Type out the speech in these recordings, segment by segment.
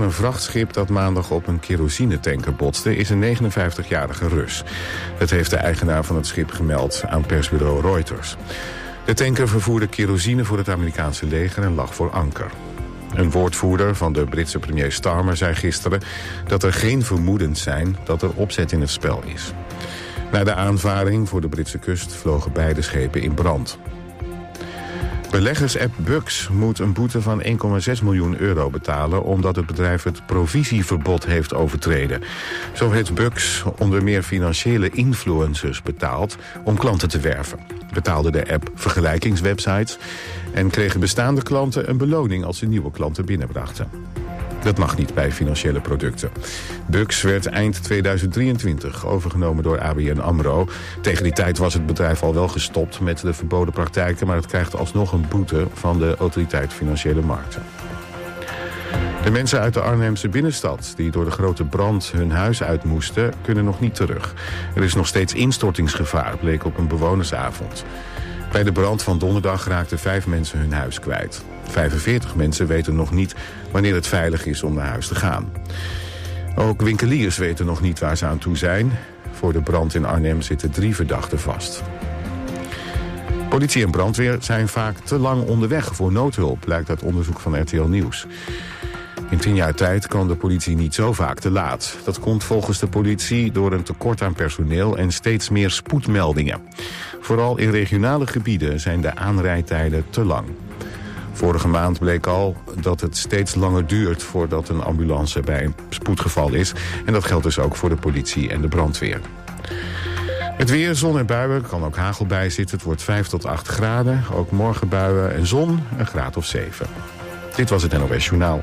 een vrachtschip dat maandag op een kerosinetanker botste is een 59-jarige Rus. Dat heeft de eigenaar van het schip gemeld aan persbureau Reuters. De tanker vervoerde kerosine voor het Amerikaanse leger en lag voor anker. Een woordvoerder van de Britse premier Starmer zei gisteren dat er geen vermoedens zijn dat er opzet in het spel is. Na de aanvaring voor de Britse kust vlogen beide schepen in brand. Beleggersapp Bux moet een boete van 1,6 miljoen euro betalen omdat het bedrijf het provisieverbod heeft overtreden. Zo heeft Bux onder meer financiële influencers betaald om klanten te werven. Betaalde de app vergelijkingswebsites en kregen bestaande klanten een beloning als ze nieuwe klanten binnenbrachten. Dat mag niet bij financiële producten. Bux werd eind 2023 overgenomen door ABN AMRO. Tegen die tijd was het bedrijf al wel gestopt met de verboden praktijken, maar het krijgt alsnog een boete van de Autoriteit Financiële Markten. De mensen uit de Arnhemse binnenstad die door de grote brand hun huis uit moesten, kunnen nog niet terug. Er is nog steeds instortingsgevaar, bleek op een bewonersavond. Bij de brand van donderdag raakten 5 mensen hun huis kwijt. 45 mensen weten nog niet wanneer het veilig is om naar huis te gaan. Ook winkeliers weten nog niet waar ze aan toe zijn. Voor de brand in Arnhem zitten 3 verdachten vast. Politie en brandweer zijn vaak te lang onderweg voor noodhulp, blijkt uit onderzoek van RTL Nieuws. In 10 jaar tijd kan de politie niet zo vaak te laat. Dat komt volgens de politie door een tekort aan personeel en steeds meer spoedmeldingen. Vooral in regionale gebieden zijn de aanrijdtijden te lang. Vorige maand bleek al dat het steeds langer duurt voordat een ambulance bij een spoedgeval is. En dat geldt dus ook voor de politie en de brandweer. Het weer, zon en buien, kan ook hagel bij zitten. Het wordt 5 tot 8 graden. Ook morgen buien en zon, een graad of 7. Dit was het NOS Journaal.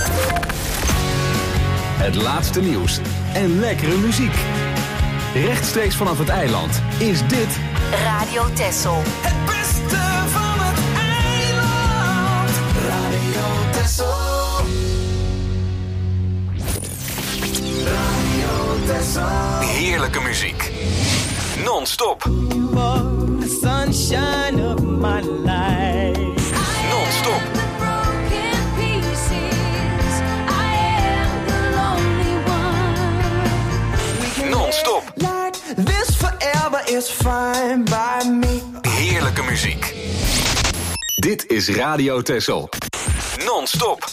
Het laatste nieuws en lekkere muziek. Rechtstreeks vanaf het eiland is dit Radio Texel. Het beste van het eiland. Radio Texel. Radio Texel. heerlijke muziek. Non-stop. The sunshine of my life. Non-stop. Non-stop. Like this forever is fine by me. Heerlijke muziek. Dit is Radio Texel. Non-stop.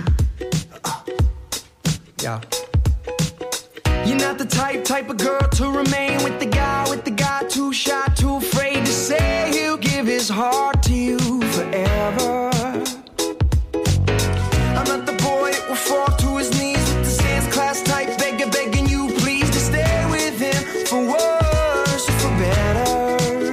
Yeah. You're not the type of girl to remain with the guy too shy, too afraid to say he'll give his heart to you forever. I'm not the boy that will fall to his knees with the dance class type begging you please to stay with him for worse or for better.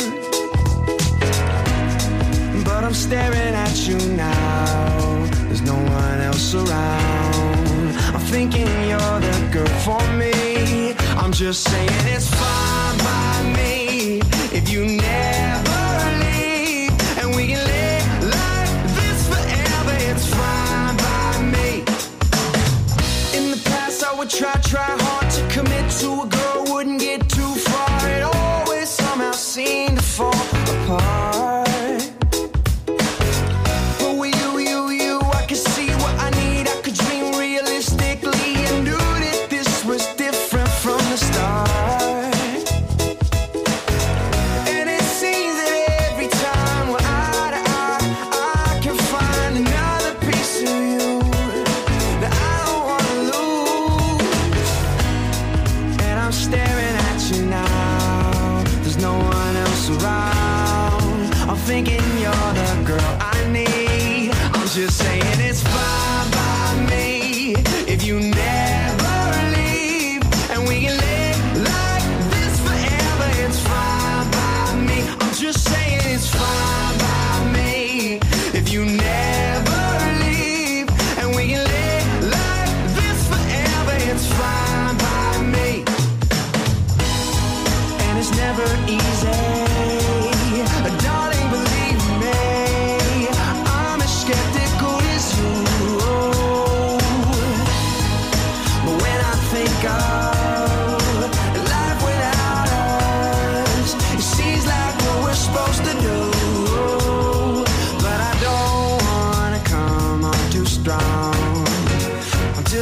But I'm staring at you now. There's no one else around. I'm thinking you're the girl for me. I'm just saying it's fine by me if you never leave, and we can live like this forever. It's fine by me. In the past I would try hard to commit to a girl, wouldn't get too far. It always somehow seemed to fall apart. But with you, I could see what I need. I could dream realistically and knew that this was different from the start. And it seems that every time we're eye to eye, I can find another piece of you that I don't wanna lose.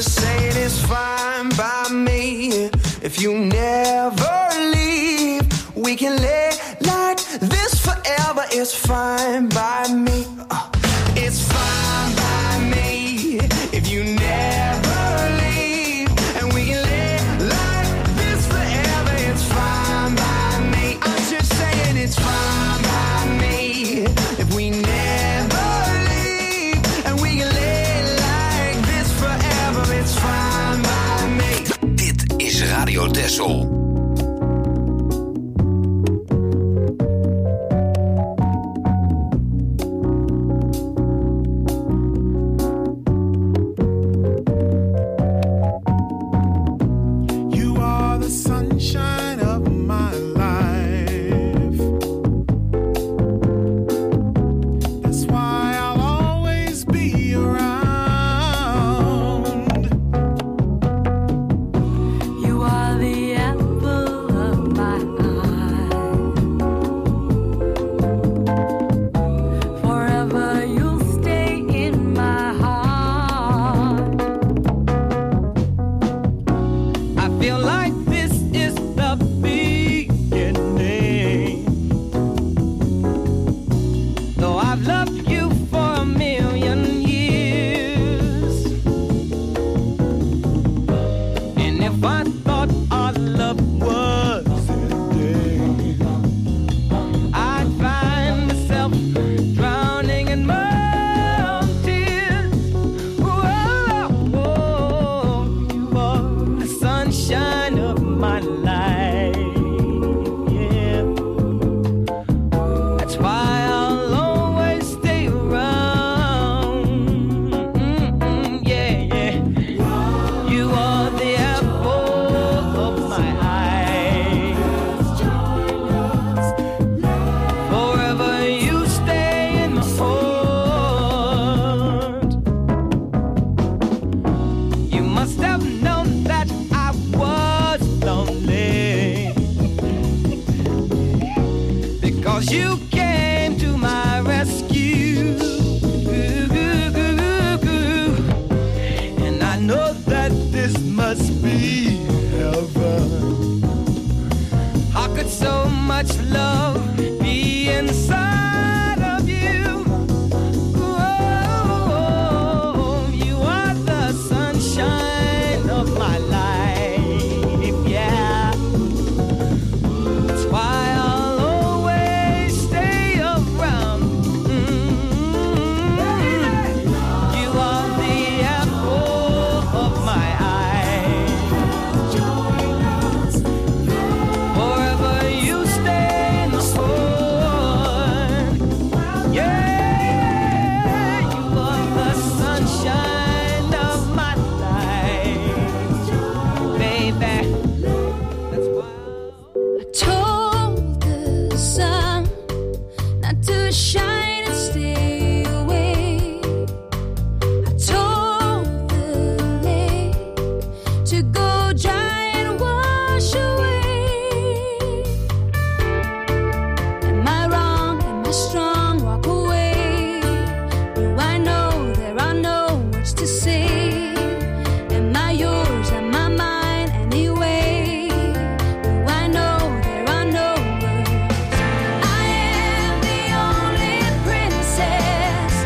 just saying it's fine by me. If you never leave, we can lay like this forever. It's fine by me. It's fine by me. If you never leave, and we can lay like this forever. It's fine by me. I'm just saying it's fine by me. If we never leave, and we can lay like this forever. It's fine by me. Dit is Radio Texel.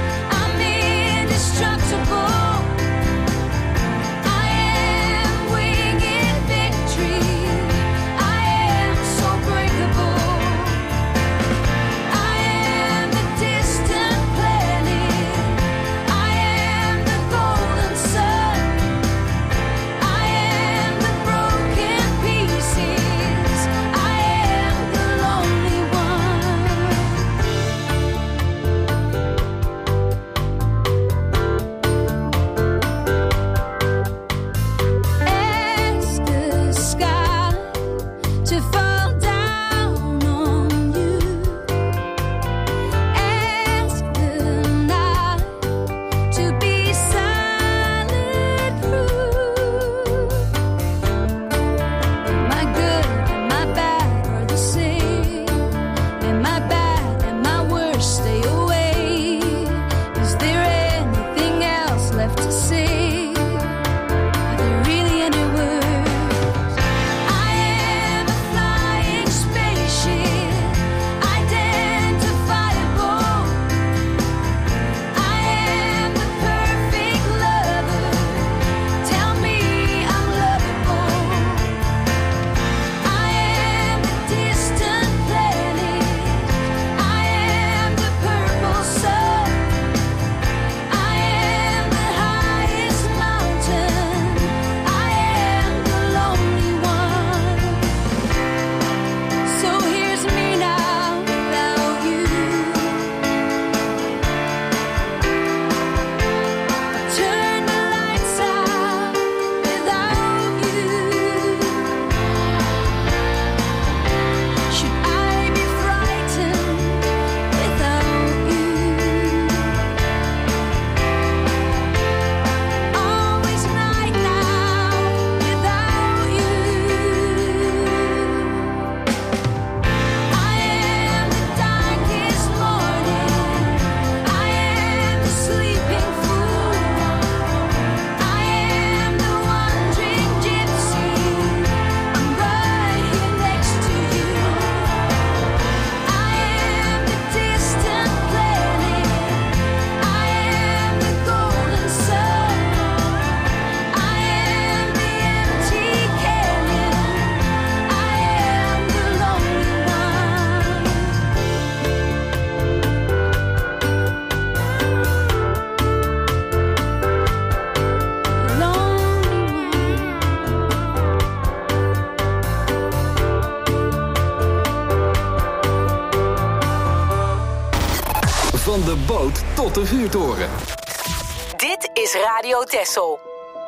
I am weak. Van de boot tot de vuurtoren. Dit is Radio Texel.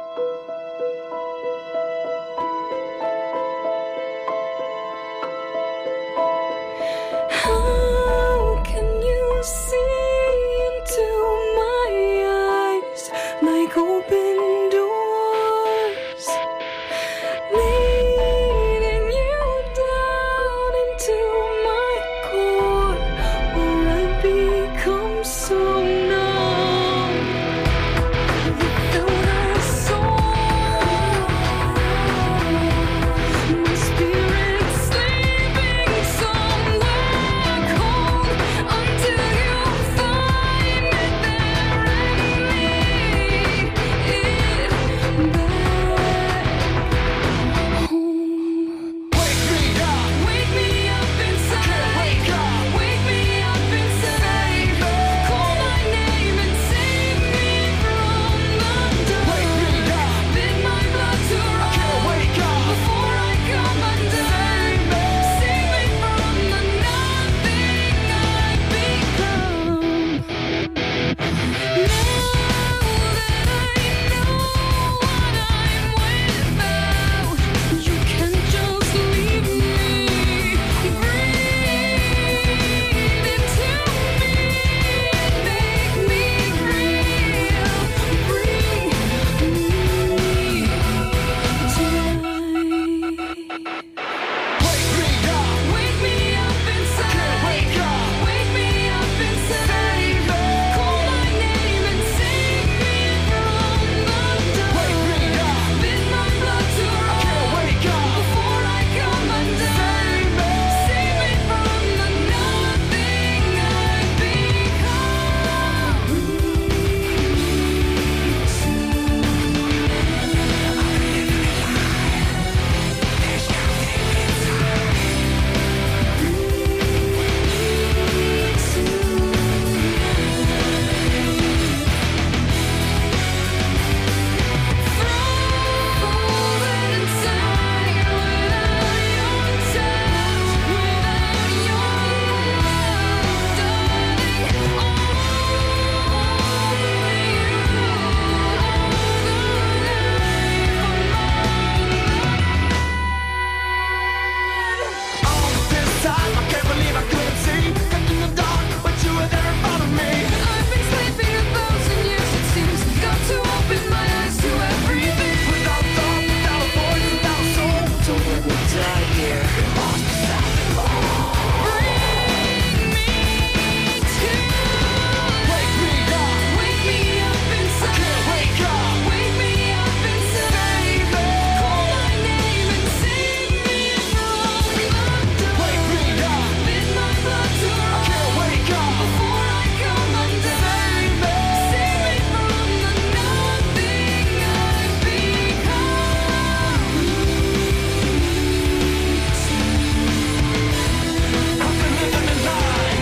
How can you see into my eyes like open doors, leading you down into my core, where I become so numb without a soul. My spirit sleeping somewhere cold until you find it there and lead it back home. Wake me up inside. Wake me up inside. Call my name and save me from the dark. Bid my blood to run before I come undone. Save me from the nothing I've become. Now that I know what I'm without, you can just leave me. Breathe into me, make me real. Bring me tonight. Wake me up inside. Wake me up inside. Call my name and save me from the dark. Bid my blood to run before I come undone. Save me from the nothing I've I've been sleeping 1,000 years, it seems. Got to open my eyes to everything. Without thought, without a voice, without a soul. So we will die here. Lost without the law. Bring me to. Wake me up inside. Wake me up inside. Call my name and save me from the dark. Bid my blood to run before I come undone. Save me from the nothing I've become. I've been living a lie.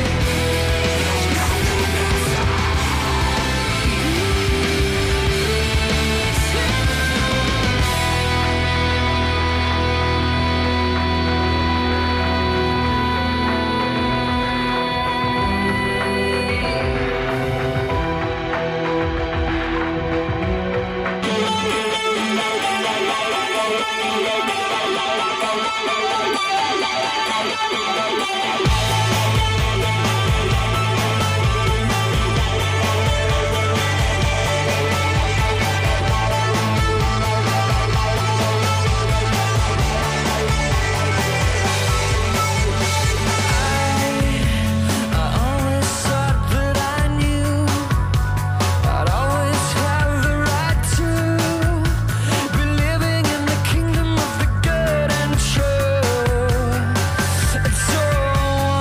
I always thought that I knew I'd always have the right to be living in the kingdom of the good and true. So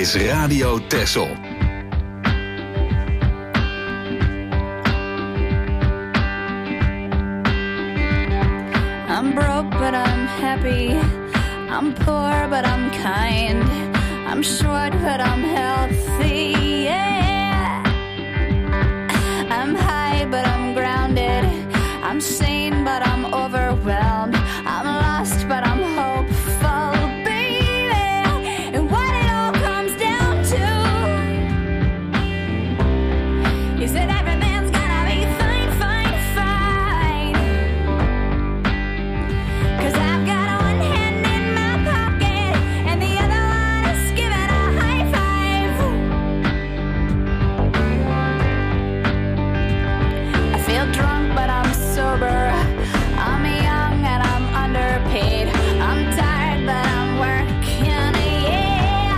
is Radio Texel. I'm broke, but I'm happy. I'm poor, but I'm kind. I'm short, but I'm healthy. Yeah. I'm high, but I'm grounded. I'm sane, but I'm overwhelmed. I'm lost, but I'm hopeful, baby. And what it all comes down to is that everything's gonna be fine, fine, fine. 'Cause I've got one hand in my pocket and the other one is giving a high five. I feel drunk, but I'm sober. I'm young and I'm underpaid. I'm tired, but I'm working, yeah.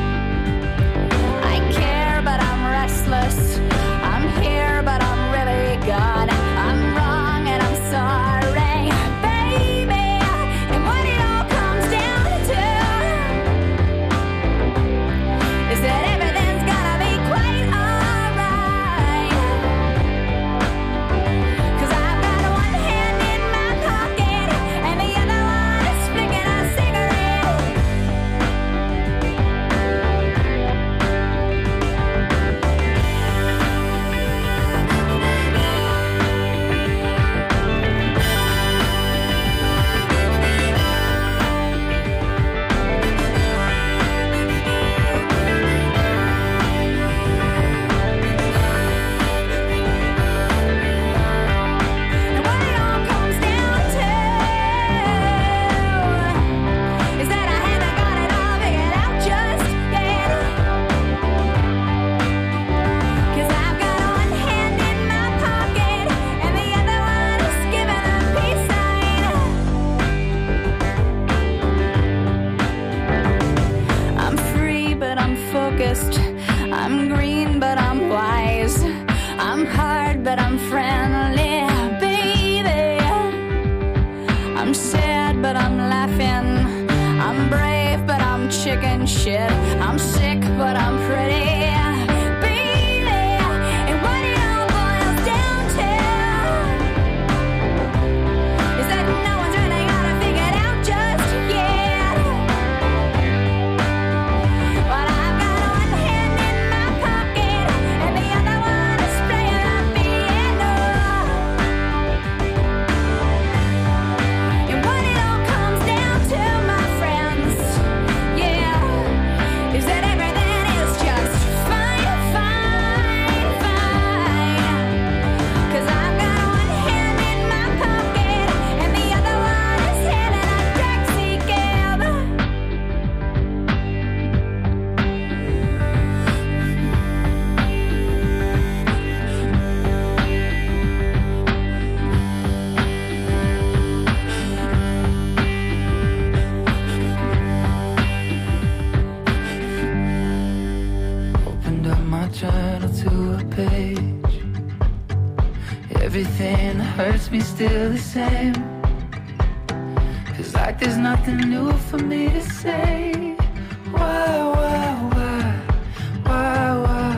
I care, but I'm restless. I'm here, but I'm really gone. I'm wrong and I'm sorry, baby. And what it all comes down to is that everything's gonna be quite alright. 'Cause I've got one hand in my pocket and the other one is flicking a cigarette. And what it all comes down to is that I haven't got it all figured out just yet. 'Cause I've got one hand in my pocket and the other one is giving a peace sign. I'm free, but I'm focused. I'm green, but I'm wise. I'm hard, but I'm friendly, baby. I'm sad, but I'm laughing. I'm brave, but I'm chicken shit. I'm sick, but I'm pretty, baby. And what it all boils down to is that no one's really got it figured out just yet. But I've got one hand in my pocket and the other one is playing the piano. And what it all comes down to, my friends, yeah, is that everything is just fine, fine, fine. 'Cause I've got one hand in my pocket and the other one is hailing a taxi cab. Opened up my journal to a page. Everything that hurts me still the same. Feels like there's nothing new for me to say. Why, why?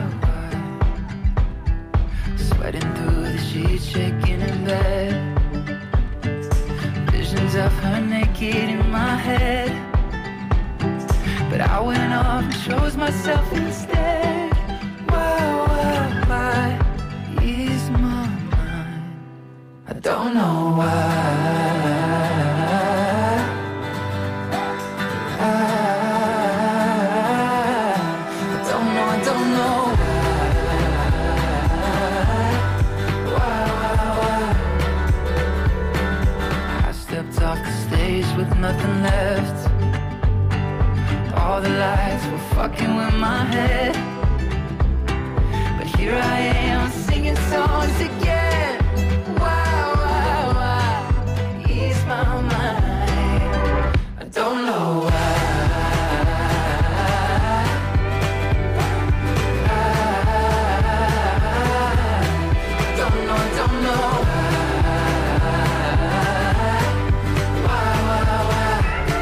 Sweating through the sheets, shaking in bed. Visions of her naked in my head. But I went off and chose myself instead. Why ease my mind? I don't know why. I don't know why. I stepped off the stage with nothing left. All the lights were fucking with my head. But here I am singing songs again. Why ease my mind? I don't know why. Don't know why.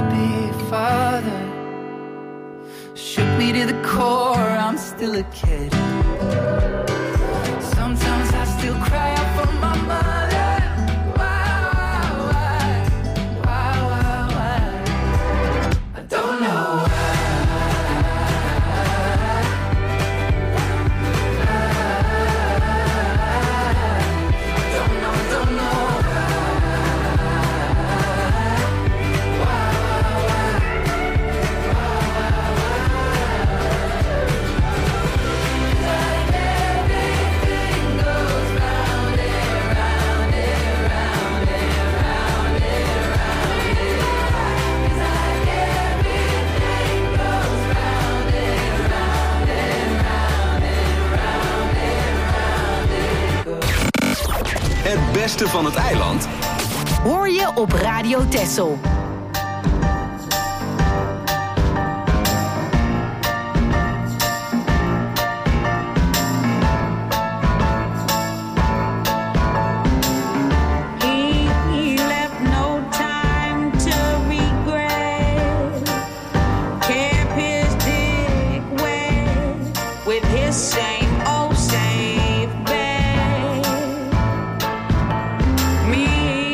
be father. Shook me to the core, I'm still a kid. Sometimes I still cry out for my mother. Why? I don't know why. Don't know. Het beste van het eiland Hoor je op Radio Texel. He left no time to regret. Kept his dick wet with his same old safe bet. Me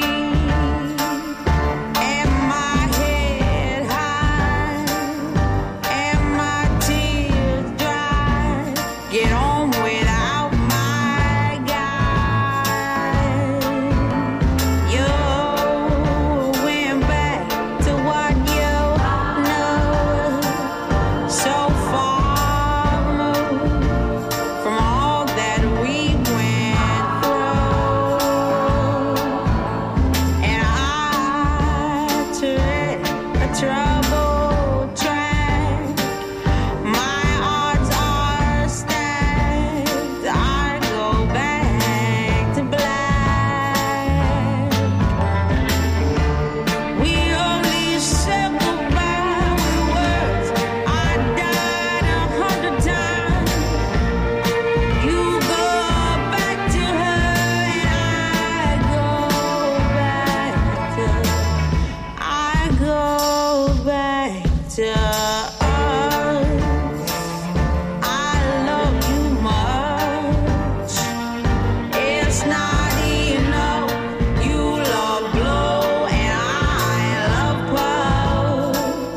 and my head high and my tears dry. Get on without my guy. You went back to what you know. So far removed from all that we went through. And I tread a troubled track. My odds are stacked. I go back to black. We only said goodbye with words. I died 100 times. You go back to her and I go back to us. I love you much. It's not enough. You love blow and I love blow.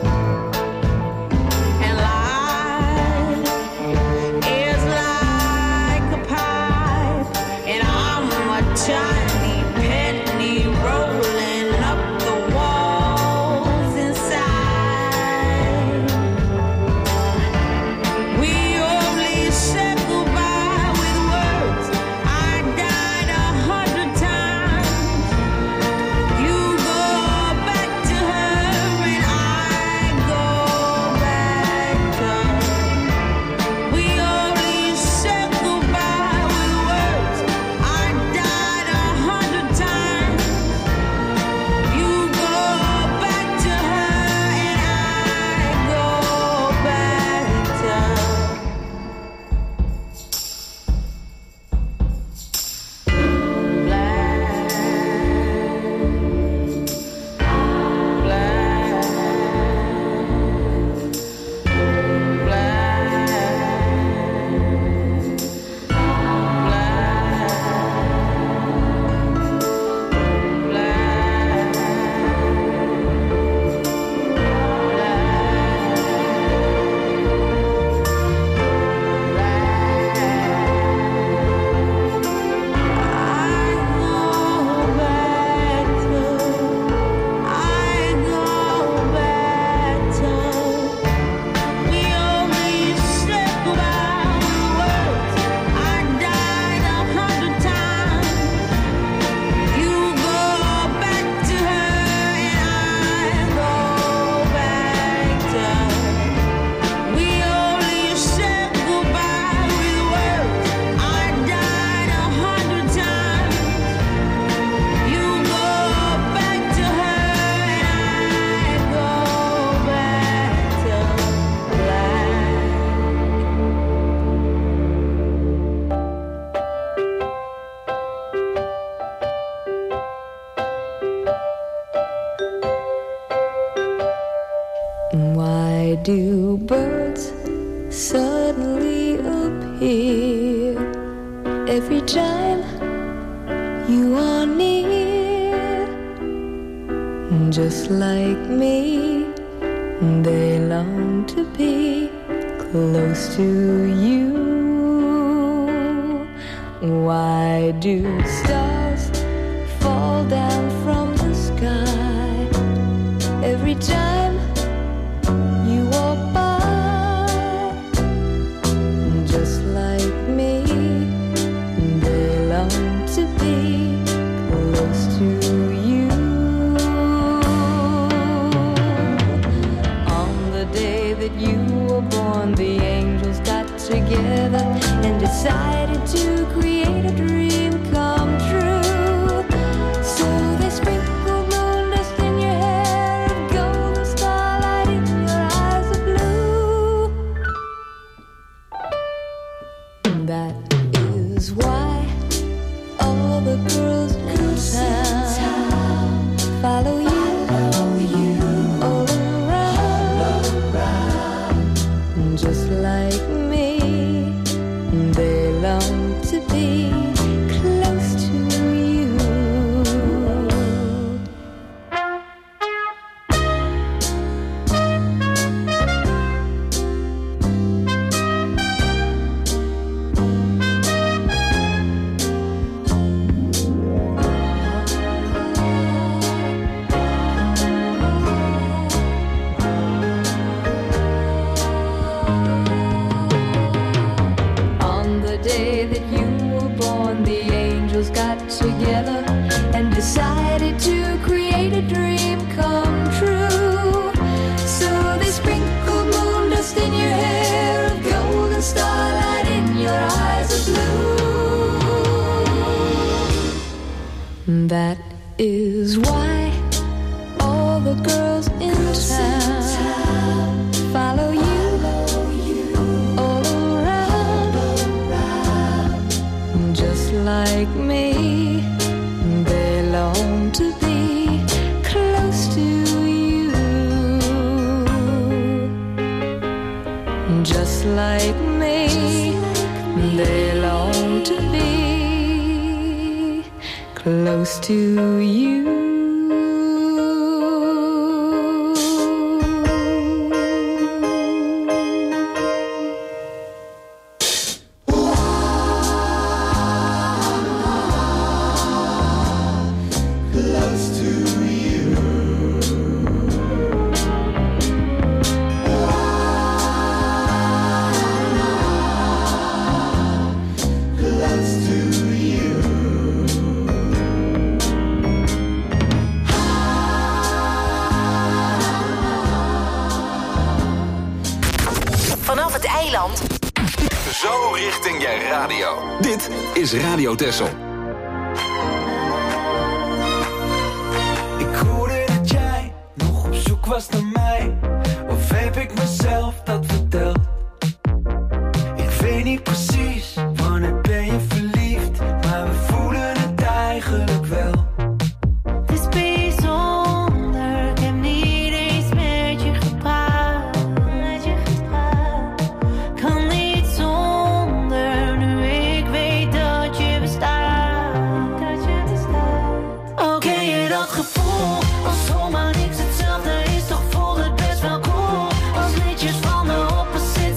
And life is like a pipe, and I'm a tiny penny rolling up the walls inside. Why do birds suddenly appear every time you are near? Just like me, they long to be close to you. Why do stars fall down from the sky every time you walk by? Just like me, they long to be close to you. On the day that you were born, the angels got together and decided to create a dream come true. So they sprinkled moon dust in your hair and golden starlight in your eyes of blue. That is why all the girls in town follow you all around. Just like me, they long to be close to you. On the day that you were born, the angels got together and decided to create a dream come true. So they sprinkled moon dust in your hair and golden starlight in your eyes of blue. That is why all the girls in town follow you all around. Just like me, they long to be close to you. Just like me, they long to be close to you. Vanaf het eiland. Zo richting je radio. Dit is Radio Texel. Ik hoorde dat jij nog op zoek was naar mij. Of heb ik mezelf dat verteld? Ik weet niet precies wanneer ben je verliefd, maar we voelen het eigenlijk wel. Het is bijzonder, ik heb niet eens met je gepraat. Kan niet zonder, nu ik weet dat je bestaat. Oh, ken je dat gevoel? Als zomaar niks hetzelfde is, toch voelt het best wel cool. Als liedjes van de opposite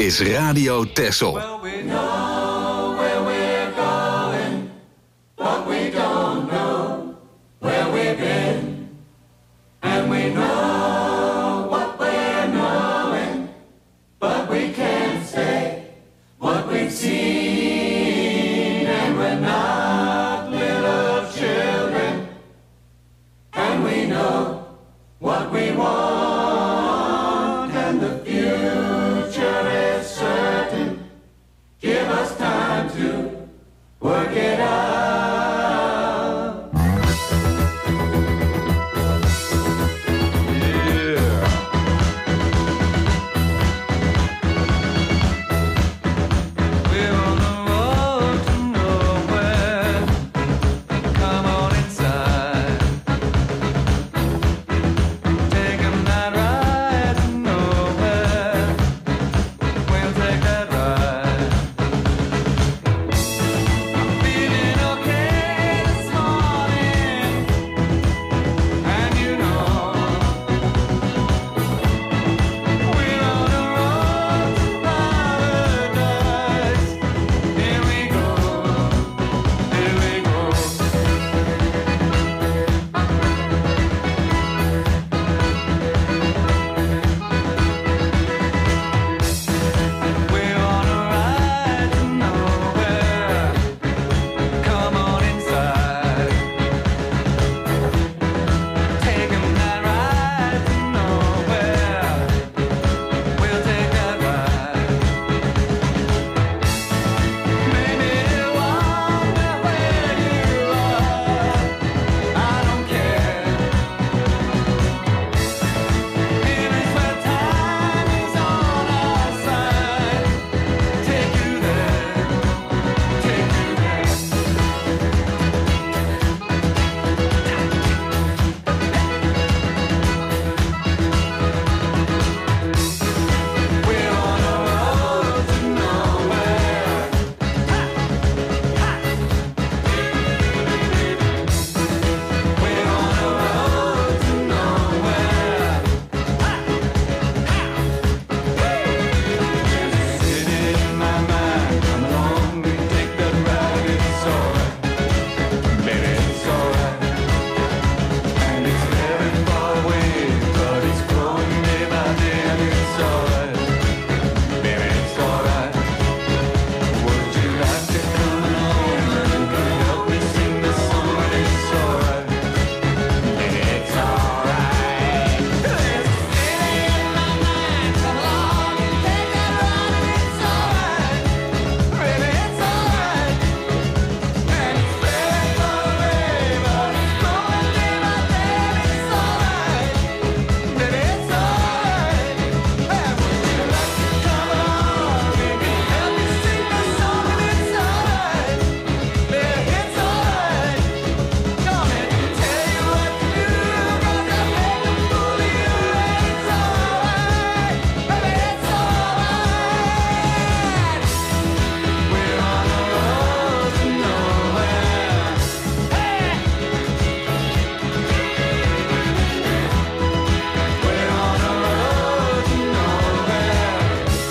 is Radio Texel. Well, we know where we're going, but we don't know where we've been. And we know what we're knowing, but we can't say what we've seen. And we're not little children, and we know what we want, and the future is certain. Give us time to work it out. We're on the road to nowhere. Come on inside. Take a night ride to nowhere. We'll take that ride. I'm feeling okay this morning, and you know we're on the road to paradise. Here we go, here we go. We're on a ride to nowhere. Come on inside. Take a night ride to nowhere. We'll take that ride. Maybe you'll wonder where you are. I don't care. Here is where time is on our side. Take you there, take you there. We're on a road to nowhere. We're on a road to nowhere. Sitting in my mind, come along and take that ride. It's alright, baby, it's alright. And it's very far away, but it's growing day by day. And it's alright, baby, it's alright. Would you like to come along and help me sing this song? It's alright, baby, it's alright. It's sitting in my mind, come along and take that ride. And it's alright, baby, it's alright. And it's very far away, but it's growing day by day. It's alright, baby, it's alright. And would you like to come along and help me sing this song? And it's alright, baby, it's alright. Come and tell you what to do, 'cause I hate to fool you. And it's alright, baby, it's alright. We're on a road to nowhere. Hey! We're on a road to nowhere.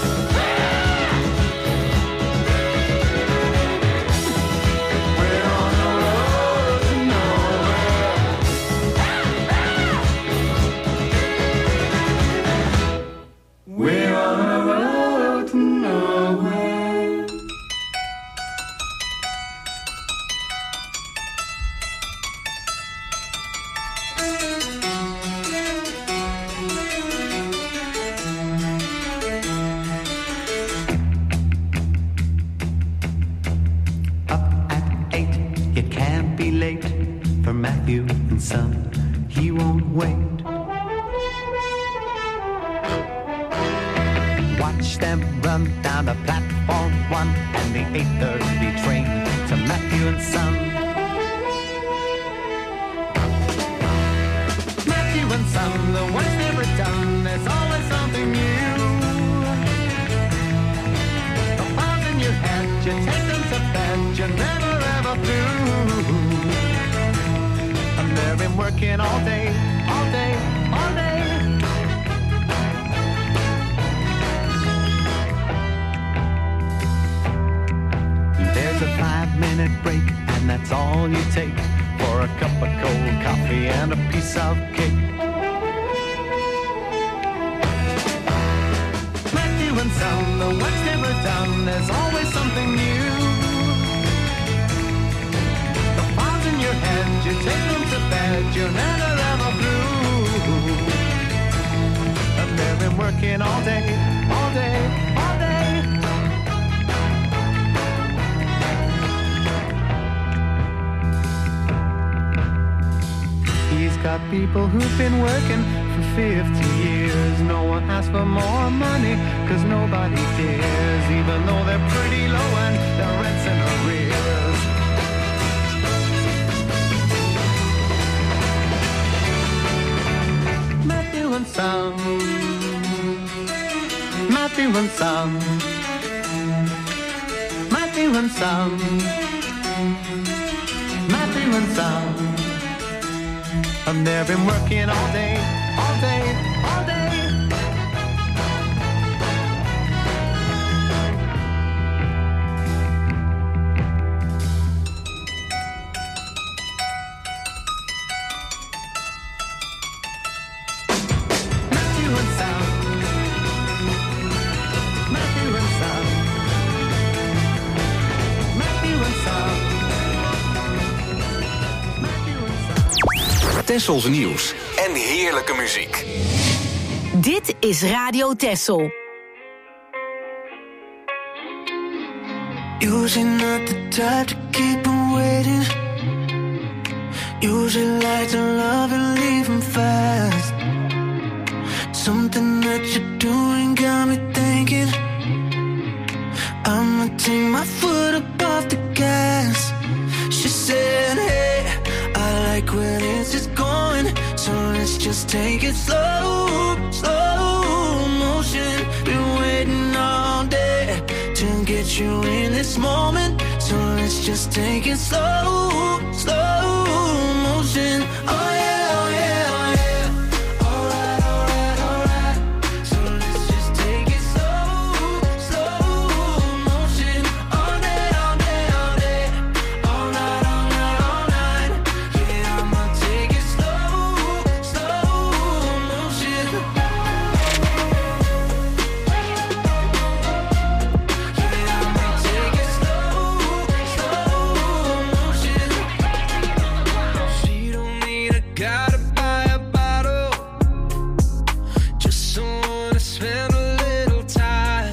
We're on a road to nowhere. We're on a road to nowhere. Up at 8, it can't be late for Matthew and Son. He won't wait. Watch them run down the platform 1 and the 8:30 train to Matthew and Son. Matthew and Son, the work's never done. There's always something new. The balls in your head, you take them to bed, you never ever through. And they've been working all day, all day, all day. 5-minute break, and that's all you take for a cup of cold coffee and a piece of cake. Matthew and Son, the work's never done, there's always something new. The files in your head, you take them to bed, you're never ever through. And they've been working all day, all day, all day. He's got people who've been working for 50 years. No one asks for more money, cause nobody cares, even though they're pretty low and their rent's in arrears. Matthew and Son, Matthew and Son, Matthew and Son, Matthew and Son. And they've been working all day, all day, all day. Matthew and Son, Matthew and Son, Matthew and Son, Matthew and Son. Tessels nieuws en heerlijke muziek. Dit is Radio Tessel. Usually not the type to keep him waiting. Usually like to love and leave him fast. Something that you're doing got me thinking I'ma take my foot up off the gas. She said, hey, I like where this is going, so let's just take it slow, slow motion. Been waiting all day to get you in this moment, so let's just take it slow, slow motion. Oh yeah, oh yeah, oh yeah. Alright, alright, alright. So let's just take it slow, slow motion. All day, all day, all day. All night, all night, all night. Yeah, I'ma take it slow, slow motion. Yeah, I'ma take it slow, slow motion. She don't need a guy to buy a bottle, just someone to spend a little time.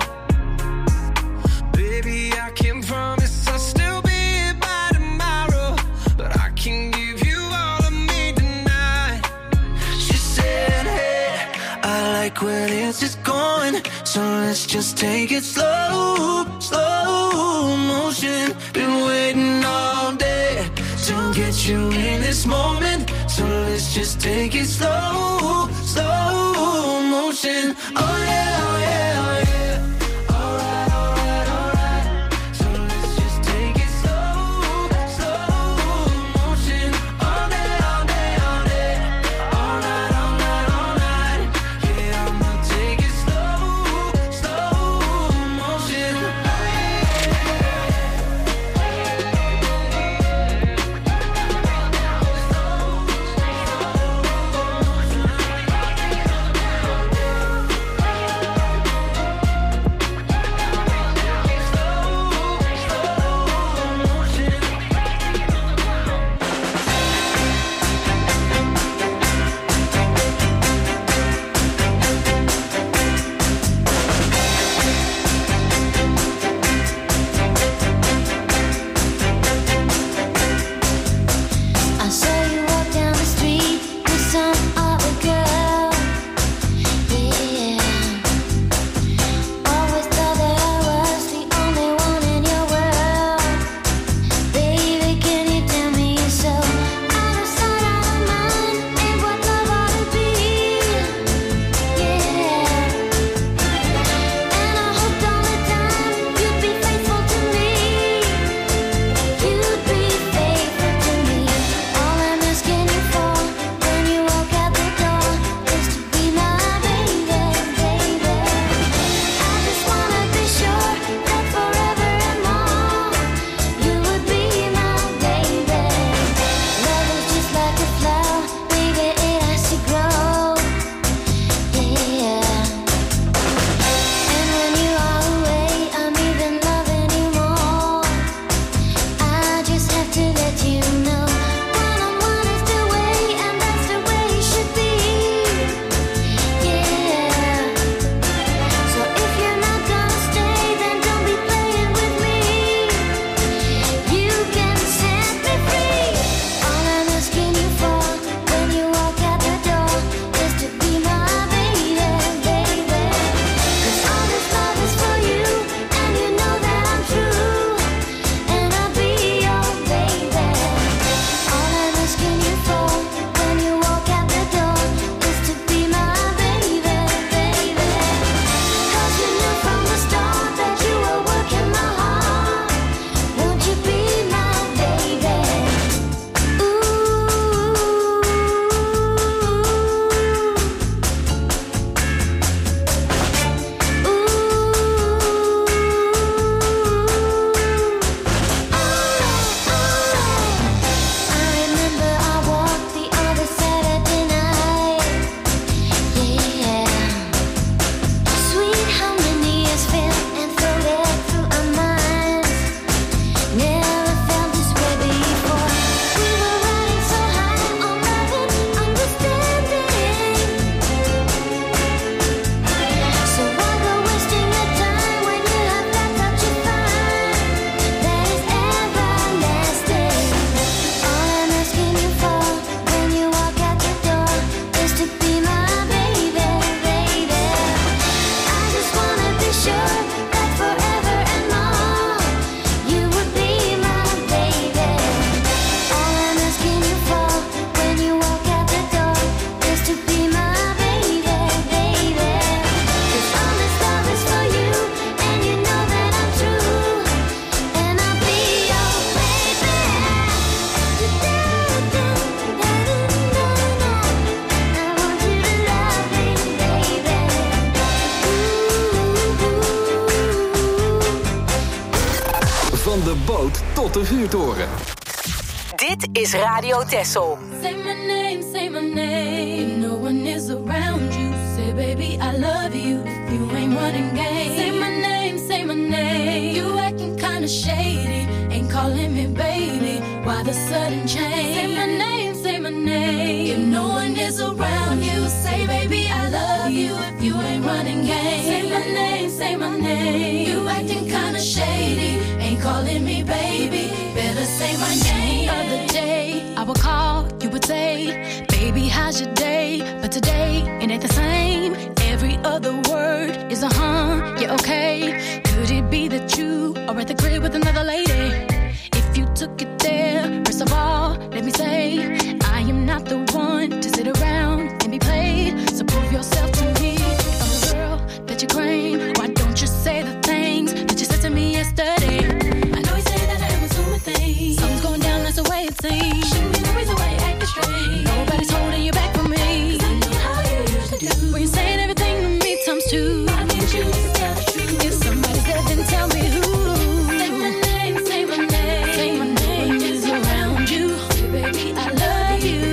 Baby, I can't promise I'll still be here by tomorrow, but I can give you all of me tonight. She said, hey, I like where this is going, so let's just take it slow, slow motion. Been waiting all day to get you in this moment, so let's just take it slow, slow motion. Oh yeah, oh yeah, oh yeah. Alright, alright, alright. So let's just take it slow, slow motion. All day, all day, all day. All night, all night, all night. Yeah, I'ma take it slow, slow motion. vuurtoren. Dit is Radio Texel. Say my name, say my name. If no one is around you, say baby I love you. If you ain't running game, say my name, say my name. You acting kinda shady, ain't calling me baby. Why the sudden change? Say my name, say my name. If no one is around you, say baby I love you. If you ain't running game, say my name, say my name. You acting kinda shady, ain't calling me baby. Better say my name. The other day I would call, you would say, baby how's your day? But today it ain't the same. Every other word is a yeah, okay. Could it be that you are at the crib with another lady? If you took it there, first of all, let me say, I am not the one to sit around and be played. So prove yourself to me. I'm the girl that you claim. Why don't you say the things that you said to me yesterday? I know you say that I am assuming things. Something's going down, that's the way it seems. Shouldn't be the reason why you're acting strange. Nobody's holding you back from me. 'Cause I know how you usually do. When you're saying everything to me times two. Why can't you just tell the truth? If somebody's dead, then tell me who. Say my name, say my name. Say my name is around you. Say baby I love you.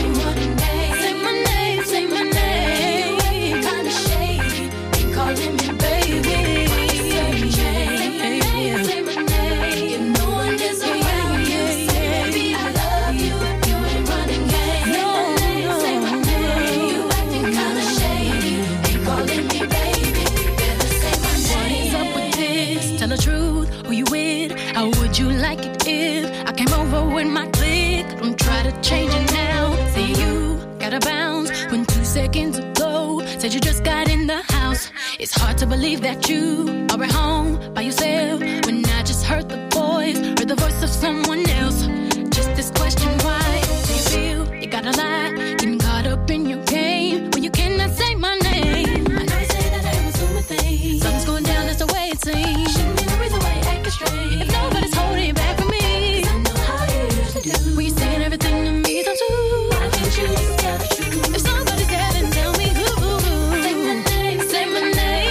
Say my name, say my name. Kinda shady, ain't calling me baby. Say my name, say my name. If no one is around you, say baby I love you. If you ain't running game, say my name. You acting kinda shady, ain't calling me baby. Better say my name. What's up with this? Tell the truth, who you with? How would you like it if I came over with my clique? Don't try to change it now. Say you gotta bounce when 2 seconds ago said you just got in the house. It's hard to believe that you are at home by yourself when I just heard the voice, heard the voice of someone else. Just this question, why do you feel you gotta lie? Getting caught up in your game when you cannot say my name. I know you say that I am assuming things. Something's going down, that's the way it seems. Shouldn't be the reason why you're acting strange. If nobody's holding you back from me, 'cause I know how you usually do. When you're saying everything to me times two. Why can't you just tell the truth? If somebody's dead, then tell me who. Say my name, say my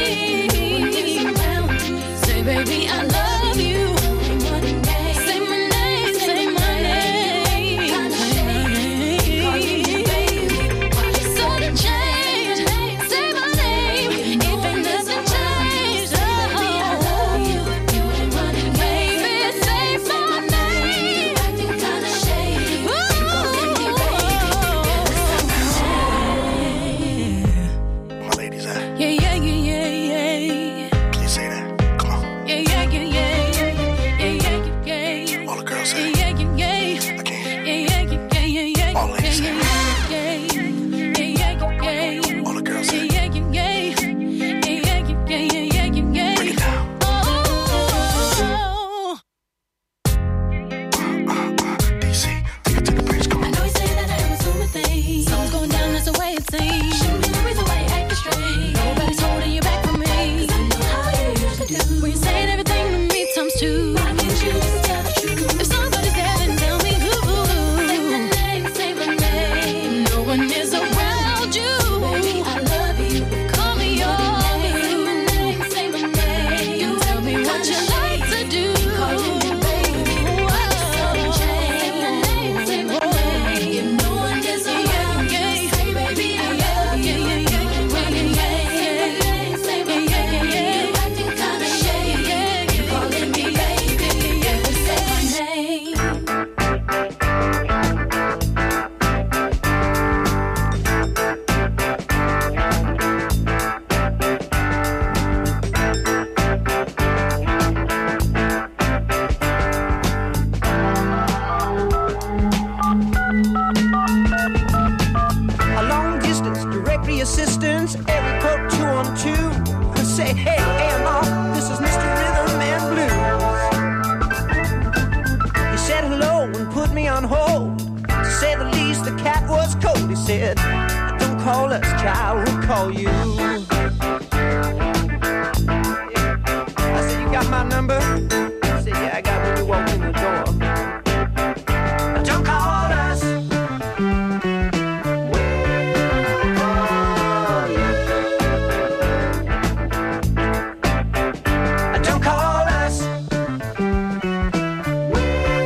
name. Say baby I love you. Say my name, say my name. Sudden change, say my name. Even doesn't change. Baby I love you. You ain't running baby, say my name. Acting kinda shady. My ladies, Yeah, yeah, yeah, yeah, yeah. can you say that? Come on. Yeah, yeah, yeah, yeah, yeah, yeah, yeah, yeah. All the girls say Yeah, yeah, yeah, yeah. I can't. Yeah, yeah, yeah, yeah, yeah. All ladies say Yeah, yeah, yeah, yeah. All the girls say Yeah, yeah, yeah, yeah. Yeah, yeah, yeah, yeah, yeah, yeah. break it down. Oh. DC, take it to the bridge. Come I on. know you say that I am assuming things. Something's going down, that's the way it seems. Shouldn't be the reason why you're acting strange. Nobody's holding you back from me. 'Cause I know how you usually do. When you're saying everything to me times two. Why can't you just tell the truth? If somebody's dead, then tell me who. Say my name, say my name. No one is around you. Baby, I love you. Call me yours. Say my name, say my name. You tell me what you like to do. Calling me baby. Sudden change. Say my name, say my name. If no one is around you, say baby, I love you. Running game. Say my name, say my name. You acting kinda shady. You calling me baby. Better say my name. A long distance directory assistance, area code 212. Say, hey, AMR, this is Mr. Rhythm and Blues. He said hello and put me on hold. To say the least, the cat was cold. He said, don't call us, child, we'll call you. I said, you got my number? He said, yeah, I got when you walked in the door. Don't call us. Don't call us.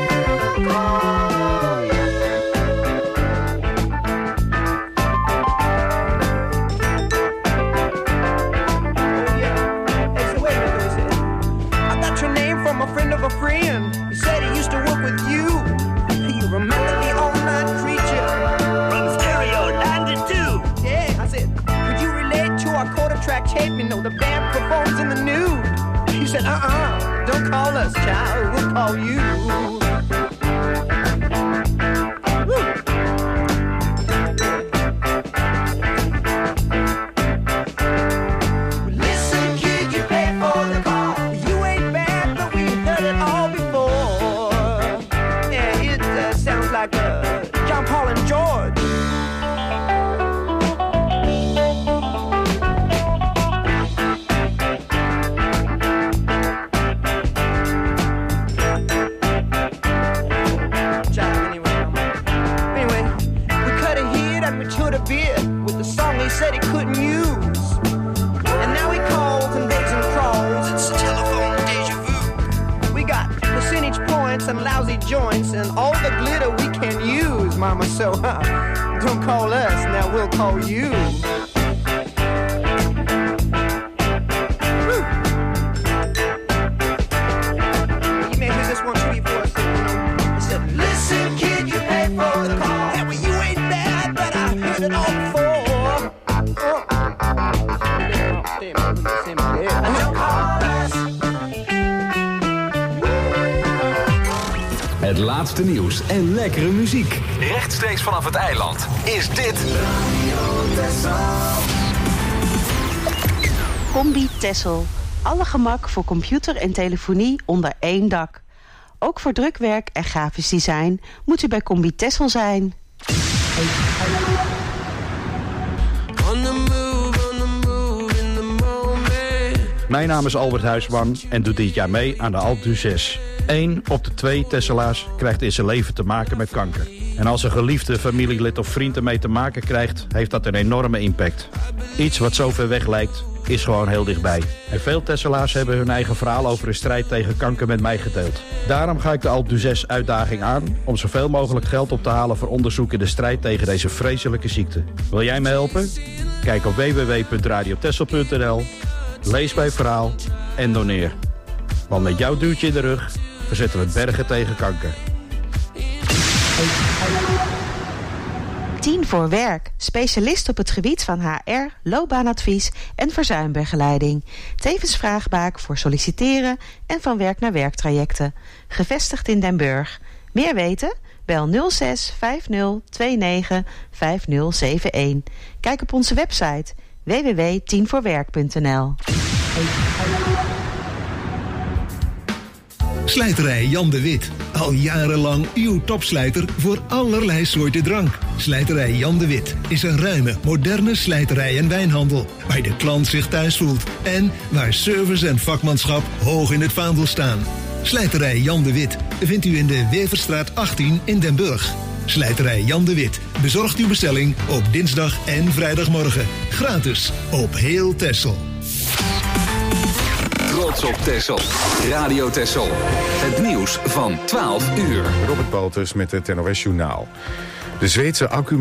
telephones in the nude. He said, don't call us, child, we'll call you. Listen, kid, you pay for the call. You ain't bad, but we heard it all before. Yeah, it sounds like John Paul and George. With the song he said he couldn't use. And now he calls and begs and crawls. It's a telephone deja vu. We got percentage points and lousy joints and all the glitter we can use, mama. So don't call us, now we'll call you. Woo. You may hear this one too before I said, I said, listen kid, you pay for the call. Yeah, well, you ain't bad, but I heard it all before. Het laatste nieuws en lekkere muziek. Rechtstreeks vanaf het eiland is dit... Combi Tessel. Alle gemak voor computer en telefonie onder één dak. Ook voor drukwerk en grafisch design moet u bij Combi Tessel zijn. Mijn naam is Albert Huisman en doe dit jaar mee aan de Alpe d'Huez. 1 op de 2 Tesselaars krijgt in zijn leven te maken met kanker. En als een geliefde familielid of vriend ermee te maken krijgt, heeft dat een enorme impact. Iets wat zo ver weg lijkt, is gewoon heel dichtbij. En veel Tesselaars hebben hun eigen verhaal over de strijd tegen kanker met mij gedeeld. Daarom ga ik de Alpe d'Huez uitdaging aan om zoveel mogelijk geld op te halen voor onderzoek in de strijd tegen deze vreselijke ziekte. Wil jij me helpen? Kijk op www.radiotessel.nl, lees mijn verhaal en doneer. Want met jouw duwtje in de rug verzetten we bergen tegen kanker. 10 voor werk. Specialist op het gebied van HR, loopbaanadvies en verzuimbegeleiding. Tevens vraagbaak voor solliciteren en van werk naar werktrajecten. Gevestigd in Den Burg. Meer weten? Bel 06 50 29 5071. Kijk op onze website www.10voorwerk.nl. Slijterij Jan de Wit. Al jarenlang uw topslijter voor allerlei soorten drank. Slijterij Jan de Wit is een ruime, moderne slijterij en wijnhandel. Waar de klant zich thuis voelt. En waar service en vakmanschap hoog in het vaandel staan. Slijterij Jan de Wit vindt u in de Weverstraat 18 in Den Burg. Slijterij Jan de Wit bezorgt uw bestelling op dinsdag en vrijdagmorgen. Gratis op heel Texel. Trots op Texel. Radio Texel. Het nieuws van 12 uur. Robert Baltus met het NOS Journaal. De Zweedse accu